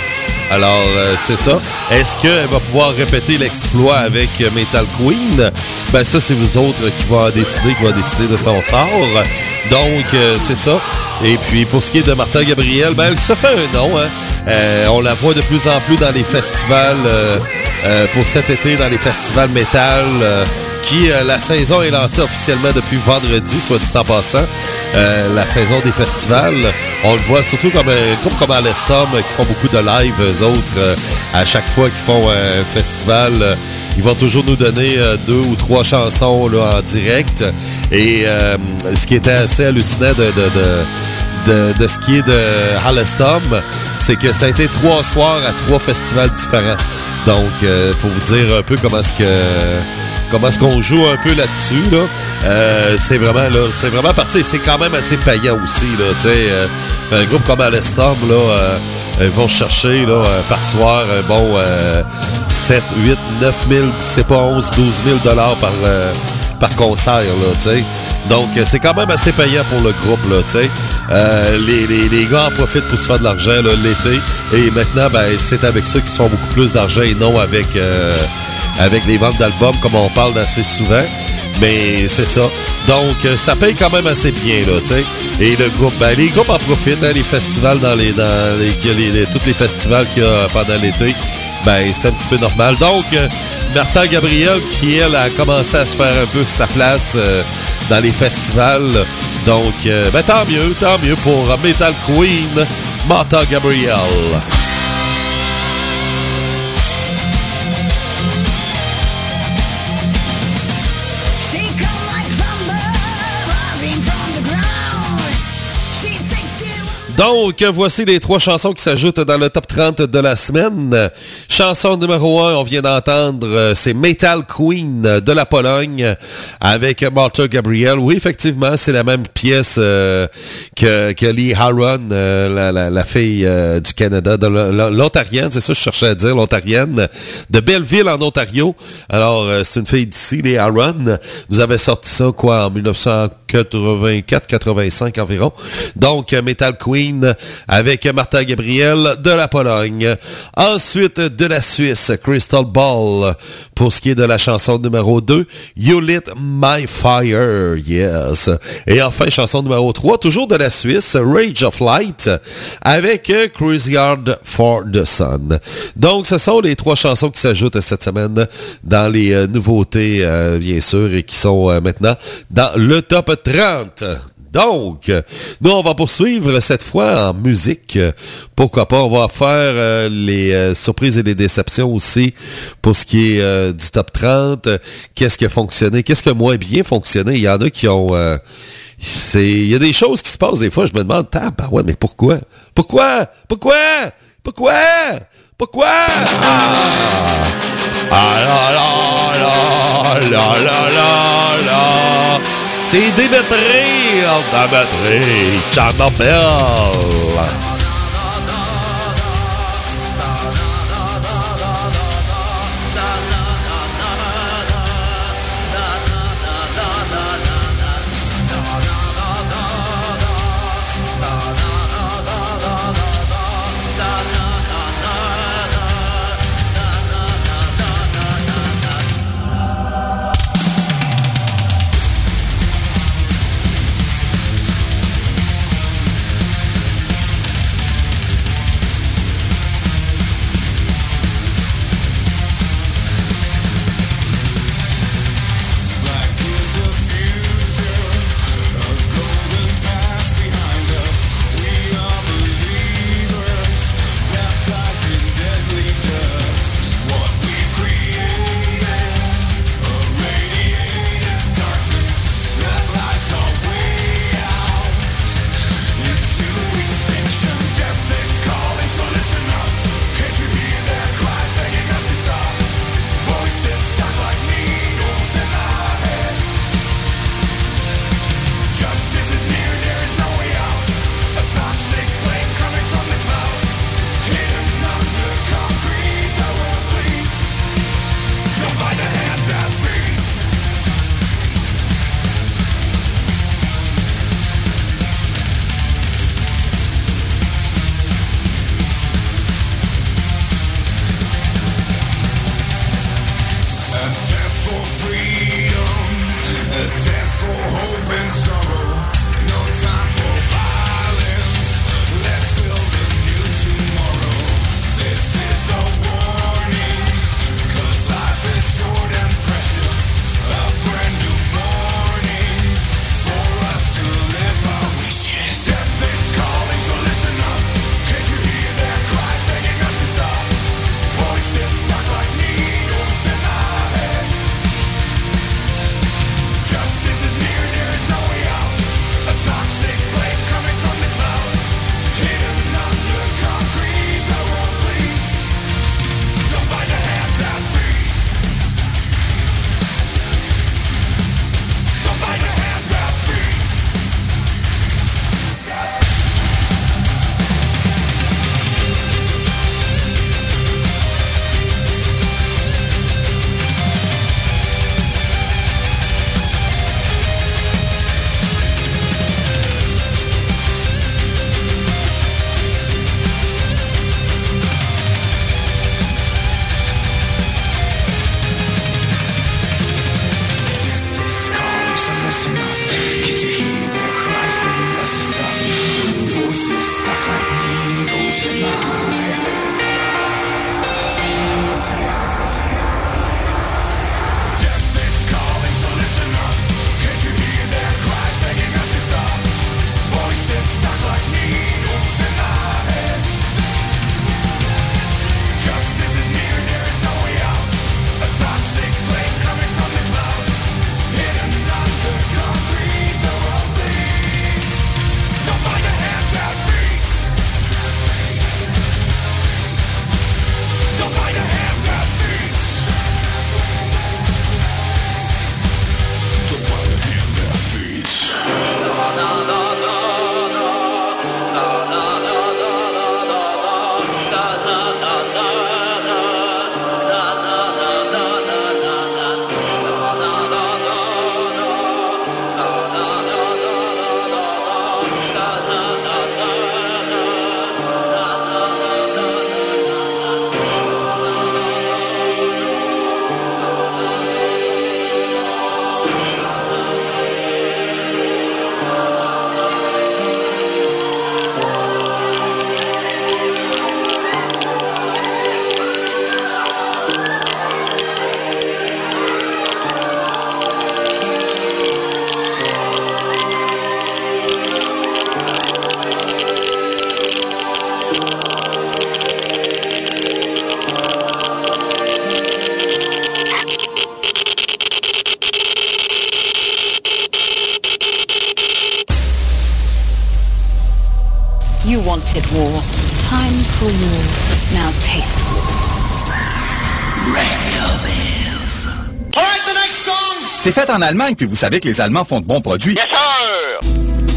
Alors, euh, c'est ça. Est-ce qu'elle va pouvoir répéter l'exploit avec euh, Metal Queen? Ben ça, c'est vous autres qui va décider, qui va décider de son sort. Donc, euh, c'est ça. Et puis, pour ce qui est de Martha Gabriel, ben elle se fait un nom. Hein. Euh, on la voit de plus en plus dans les festivals, euh, euh, pour cet été, dans les festivals métal, euh, qui, euh, la saison est lancée officiellement depuis vendredi, soit dit en passant. Euh, la saison des festivals, on le voit surtout comme un groupe comme Alestom, qui font beaucoup de live, eux autres, euh, à chaque fois qu'ils font un festival, euh, ils vont toujours nous donner euh, deux ou trois chansons là, en direct. Et euh, ce qui était assez hallucinant de, de, de, de, de ce qui est de Alestom, c'est que ça a été trois soirs à trois festivals différents. Donc, euh, pour vous dire un peu comment est-ce que... Comment est-ce qu'on joue un peu là-dessus, là? Euh, c'est vraiment, là, c'est vraiment parti. C'est quand même assez payant aussi, là, tu sais. Euh, un groupe comme Alestom, là, euh, ils vont chercher, là, euh, par soir, un bon euh, sept, huit, neuf mille, c'est pas onze, douze mille dollars par, euh, par concert, là, tu sais. Donc, euh, c'est quand même assez payant pour le groupe, là, tu sais. Euh, les, les, les gars en profitent pour se faire de l'argent, là, l'été. Et maintenant, ben, c'est avec ceux qui se font beaucoup plus d'argent et non avec... Euh, avec les ventes d'albums, comme on parle assez souvent. Mais c'est ça. Donc, euh, ça paye quand même assez bien, là, tu sais. Et le groupe, ben, les groupes en profitent, hein, les festivals dans les... dans les, les, les tous les festivals qu'il y a pendant l'été, ben, c'est un petit peu normal. Donc, euh, Martha Gabriel, qui, elle, a commencé à se faire un peu sa place euh, dans les festivals. Donc, euh, ben, tant mieux, tant mieux pour Metal Queen, Martha Gabriel. Donc, voici les trois chansons qui s'ajoutent dans le top trente de la semaine. Chanson numéro un, on vient d'entendre, c'est Metal Queen de la Pologne avec Martha Gabriel. Oui, effectivement, c'est la même pièce euh, que, que Lee Haron, euh, la, la, la fille euh, du Canada, de l'Ontarienne, c'est ça que je cherchais à dire, l'Ontarienne, de Belleville en Ontario. Alors, euh, c'est une fille d'ici, Lee Haron. Nous avait sorti ça, quoi, en dix-neuf cent quatre-vingt-quatre quatre-vingt-cinq environ. Donc, Metal Queen avec Martha Gabriel de la Pologne. Ensuite, de la Suisse, Crystal Ball pour ce qui est de la chanson numéro deux, You Lit My Fire, yes. Et enfin, chanson numéro trois, toujours de la Suisse, Rage of Light avec Crazy Hard for the Sun. Donc, ce sont les trois chansons qui s'ajoutent cette semaine dans les euh, nouveautés, euh, bien sûr, et qui sont euh, maintenant dans le top trente. Donc, nous, on va poursuivre cette fois en musique. Pourquoi pas, on va faire euh, les euh, surprises et les déceptions aussi pour ce qui est euh, du top trente. Qu'est-ce qui a fonctionné? Qu'est-ce qui a moins bien fonctionné? Il y en a qui ont... Euh, c'est, il y a des choses qui se passent des fois, je me demande, ah, bah ouais, mais pourquoi? Pourquoi? Pourquoi? Pourquoi? Pourquoi? Ah, ah la la la la la la la. C'est Dimitri, Dimitri, Tchernobyl. wanted war. Time for war. Now taste war. Radio Biz. All right, the next song. C'est fait en Allemagne, puis vous savez que les Allemands font de bons produits. Yes, sir.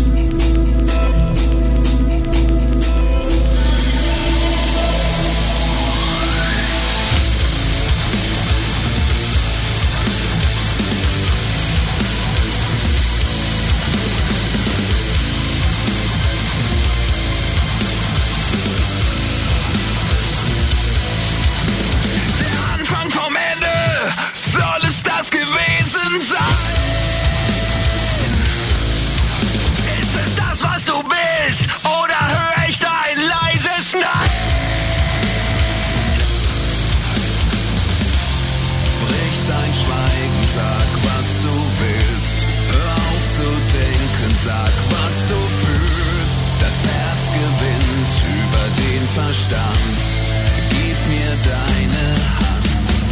Sag, was du fühlst. Das Herz gewinnt über den Verstand. Gib mir deine Hand.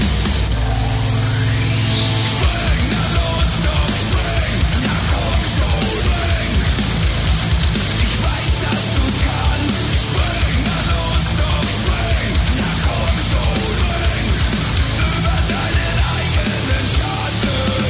Spring, na los, doch spring. Na komm, Soulring. Ich weiß, dass du kannst. Spring, na los, doch spring. Na komm, Soulring. Über deinen eigenen Schatten.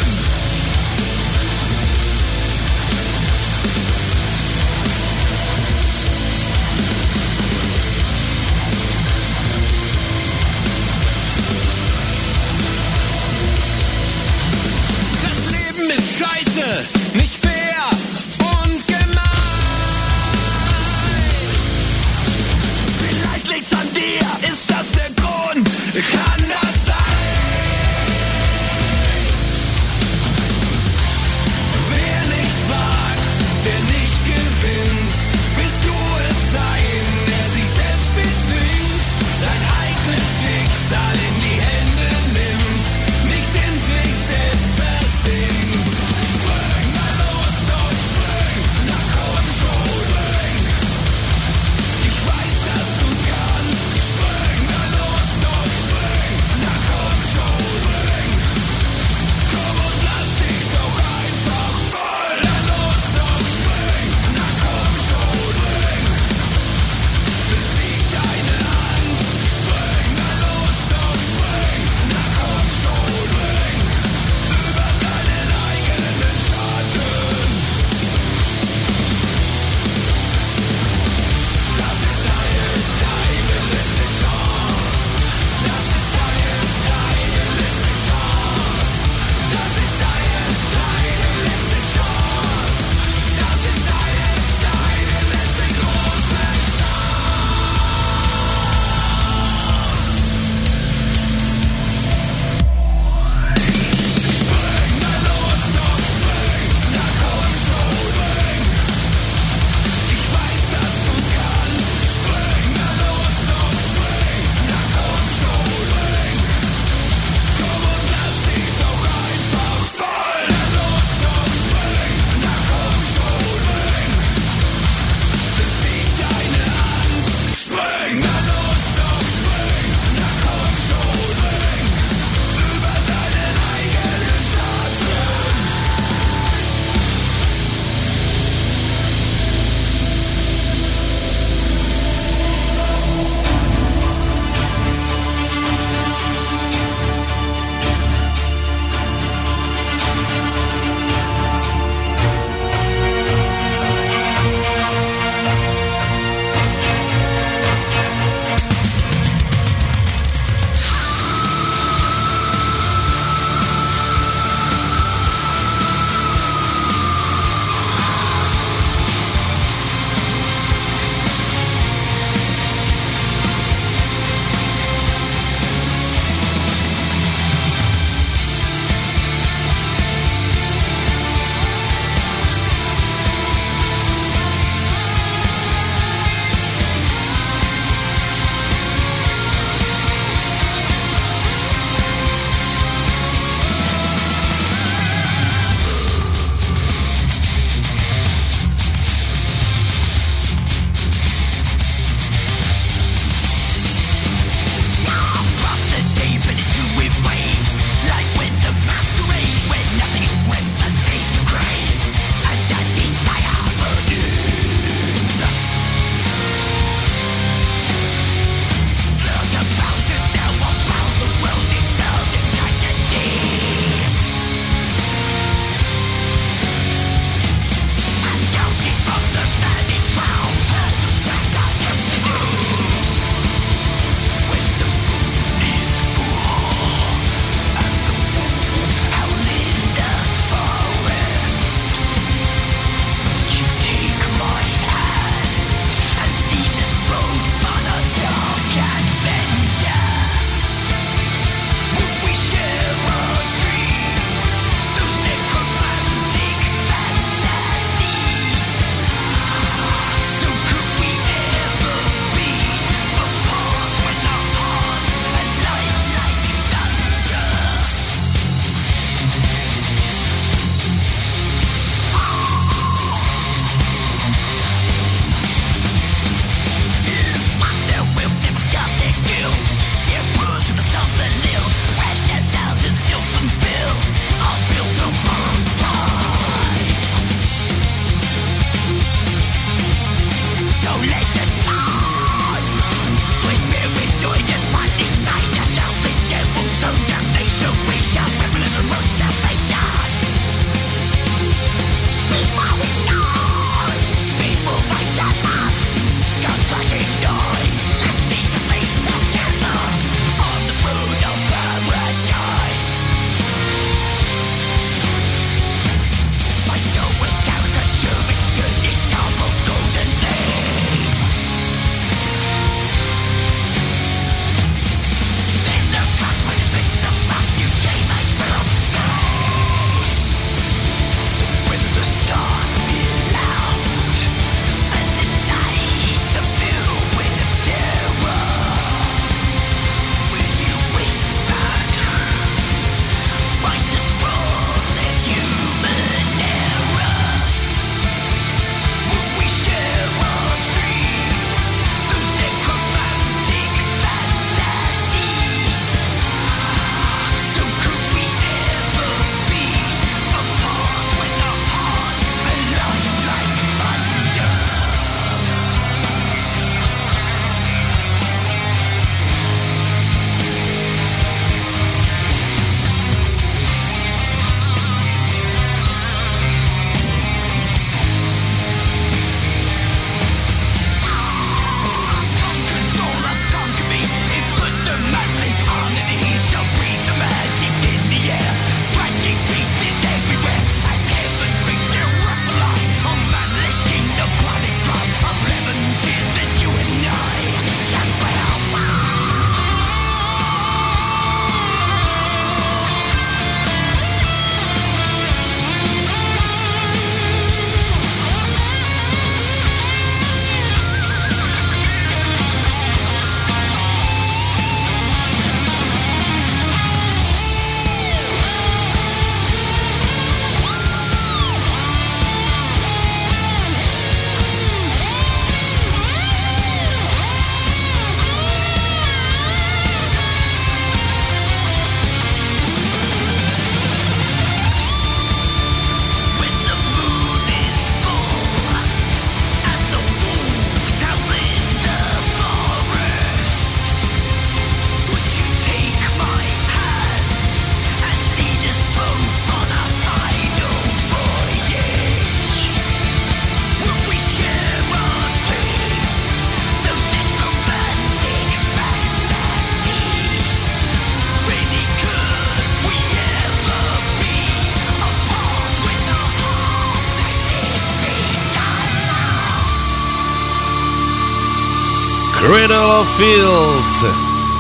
Riddle of Fields.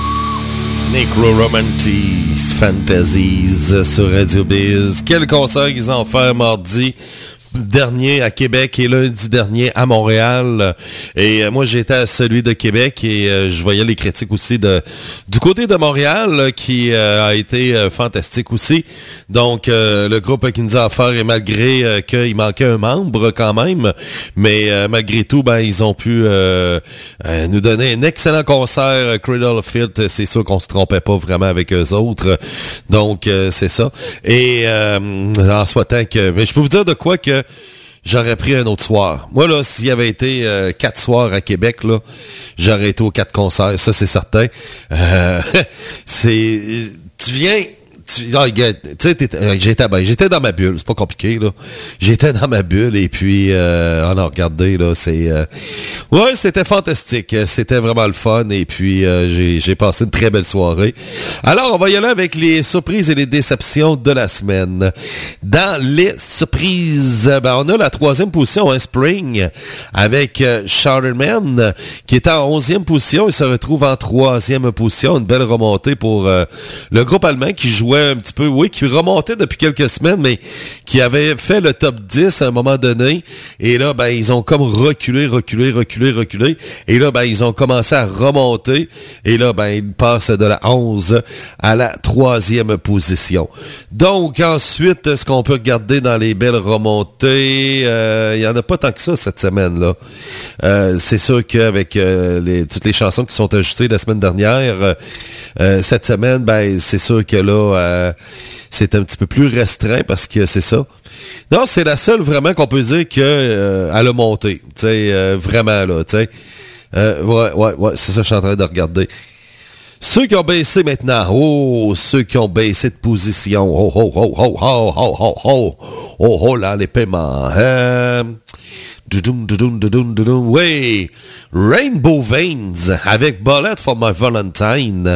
Necromancies Fantasies sur Radio Biz. Quel concert qu'ils ont fait mardi dernier à Québec et lundi dernier à Montréal. Et euh, moi, j'étais à celui de Québec et euh, je voyais les critiques aussi de du côté de Montréal là, qui euh, a été euh, fantastique aussi. Donc, euh, le groupe qui nous a offert, et malgré euh, qu'il manquait un membre quand même, mais euh, malgré tout, ben ils ont pu euh, euh, nous donner un excellent concert. Cradle of Filth, c'est sûr qu'on se trompait pas vraiment avec eux autres. Donc, euh, c'est ça. Et euh, en souhaitant que... Mais je peux vous dire de quoi que j'aurais pris un autre soir. Moi, là, s'il y avait été euh, quatre soirs à Québec, là, j'aurais été aux quatre concerts. Ça, c'est certain. Euh, c'est... Tu viens... Tu sais, j'étais ben, j'étais dans ma bulle, c'est pas compliqué, là. J'étais dans ma bulle et puis, euh, oh non, regardez, là, c'est... Euh, ouais, c'était fantastique. C'était vraiment le fun et puis euh, j'ai, j'ai passé une très belle soirée. Alors, on va y aller avec les surprises et les déceptions de la semaine. Dans les surprises, ben, on a la troisième position, un Spring, avec euh, Charterman, qui est en onzième position. Il se retrouve en troisième position. Une belle remontée pour euh, le groupe allemand qui jouait un petit peu, oui, qui remontait depuis quelques semaines, mais qui avait fait le top dix à un moment donné. Et là, ben, ils ont comme reculé, reculé, reculé, reculé. Et là, ben, ils ont commencé à remonter. Et là, ben, ils passent de la onze à la troisième position. Donc, ensuite, ce qu'on peut regarder dans les belles remontées, euh, il n'y en a pas tant que ça cette semaine-là. Euh, c'est sûr qu'avec euh, les, toutes les chansons qui sont ajoutées la semaine dernière, euh, cette semaine, ben, c'est sûr que là, euh, c'est un petit peu plus restreint parce que c'est ça. Non, c'est la seule vraiment qu'on peut dire que euh, elle a monté. Tu sais, euh, vraiment là, tu sais. Euh, ouais, ouais, ouais, c'est ça que je suis en train de regarder. Ceux qui ont baissé maintenant, oh, ceux qui ont baissé de position, oh, oh, oh, oh, oh, oh, oh, oh, oh, oh, là, les paiements. Euh, doudoum, doudoum, doudoum, doudoum, oui, Rainbow Veins avec Bullet for My Valentine.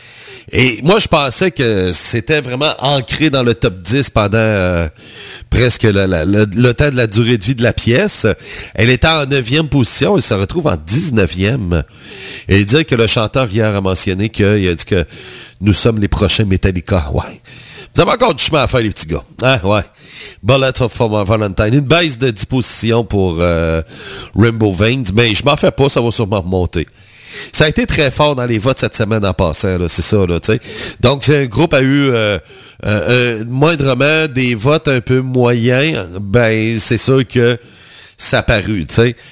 Et moi, je pensais que c'était vraiment ancré dans le top dix pendant euh, presque le, le, le, le temps de la durée de vie de la pièce. Elle était en neuvième position et se retrouve en dix-neuvième. Et il dit que le chanteur hier a mentionné qu'il a dit que nous sommes les prochains Metallica. Ouais. Vous avez encore du chemin à faire, les petits gars. Hein? Ouais. Bullet for My Valentine. Une baisse de dix positions pour euh, Rainbow Veins. Mais je m'en fais pas, ça va sûrement remonter. Ça a été très fort dans les votes cette semaine en passant, là, c'est ça, là, tu sais. Donc, un groupe a eu euh, euh, euh, moindrement des votes un peu moyens, ben, c'est sûr que ça a paru, tu sais.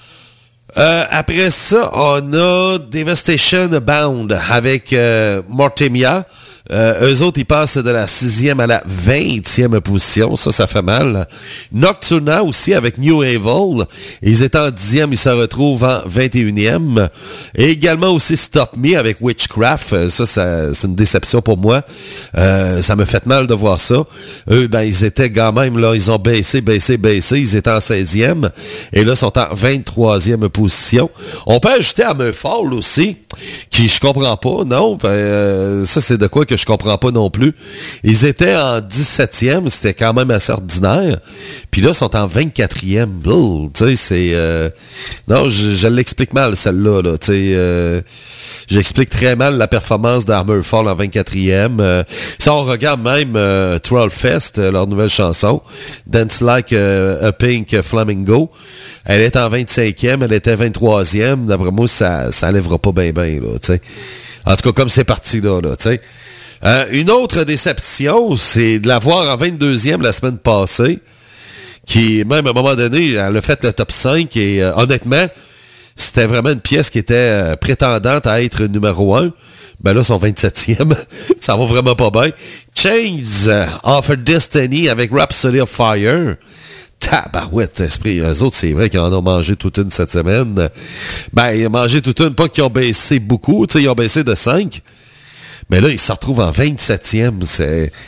Euh, après ça, on a Devastation Bound avec euh, Mortemia. Euh, eux autres, ils passent de la sixième à la vingtième position. Ça, ça fait mal. Nocturna aussi avec New Evil. Ils étaient en dixième, ils se retrouvent en vingt et unième. Et également aussi Stop Me avec Witchcraft. Ça, ça c'est une déception pour moi. Euh, ça me fait mal de voir ça. Eux, ben, ils étaient quand même, là, ils ont baissé, baissé, baissé. Ils étaient en seizième. Et là, sont en vingt-troisième position. On peut ajouter Hammerfall aussi, qui je comprends pas, non? Ben, euh, ça, c'est de quoi que je comprends pas non plus. Ils étaient en dix-septième, c'était quand même assez ordinaire. Puis là, ils sont en vingt-quatrième. Oh, tu sais, c'est... Euh... Non, je, je l'explique mal, celle-là. Là, tu sais, euh... j'explique très mal la performance d'Hammerfall en vingt-quatrième. Euh... Si on regarde même euh, Trollfest, euh, leur nouvelle chanson, Dance Like euh, a Pink Flamingo, elle est en vingt-cinquième, elle était vingt-troisième. D'après moi, ça ça lèvera pas bien, bien, là, tu sais. En tout cas, comme c'est parti, là, là, tu sais. Euh, une autre déception, c'est de la voir en vingt-deuxième la semaine passée, qui, même à un moment donné, elle a fait le top cinq et euh, honnêtement, c'était vraiment une pièce qui était euh, prétendante à être numéro un. Ben là, son vingt-septième, ça va vraiment pas bien. Chains of Destiny avec Rhapsody of Fire. Tabarouette, esprit. Eux autres, c'est vrai qu'ils en ont mangé toute une cette semaine. Ben, ils ont mangé toute une, pas qu'ils ont baissé beaucoup, tu sais, ils ont baissé de cinq. Mais là, ils se retrouvent en vingt-septième. C'est,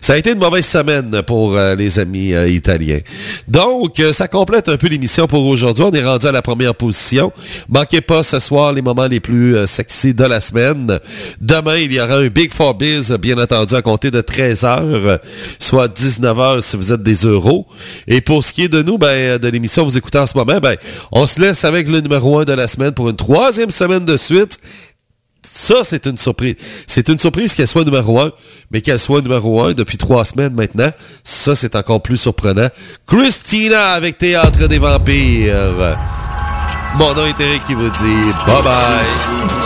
Ça a été une mauvaise semaine pour euh, les amis euh, italiens. Donc, euh, ça complète un peu l'émission pour aujourd'hui. On est rendu à la première position. Manquez pas ce soir les moments les plus euh, sexy de la semaine. Demain, il y aura un Big Four Biz, bien entendu, à compter de treize heures, soit dix-neuf heures si vous êtes des euros. Et pour ce qui est de nous, ben, de l'émission que vous écoutez en ce moment, ben, on se laisse avec le numéro un de la semaine pour une troisième semaine de suite. Ça, c'est une surprise. C'est une surprise qu'elle soit numéro un, mais qu'elle soit numéro un depuis trois semaines maintenant. Ça, c'est encore plus surprenant. Christina avec Théâtre des Vampires. Mon nom est Eric qui vous dit bye bye.